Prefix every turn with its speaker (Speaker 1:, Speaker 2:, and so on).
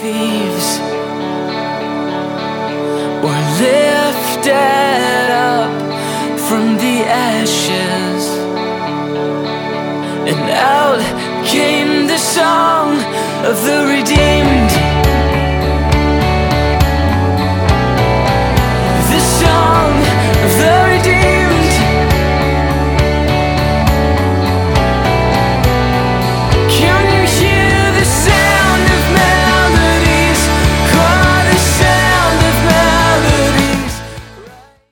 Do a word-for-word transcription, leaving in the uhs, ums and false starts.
Speaker 1: thieves were lifted up from the ashes, and out came the song of the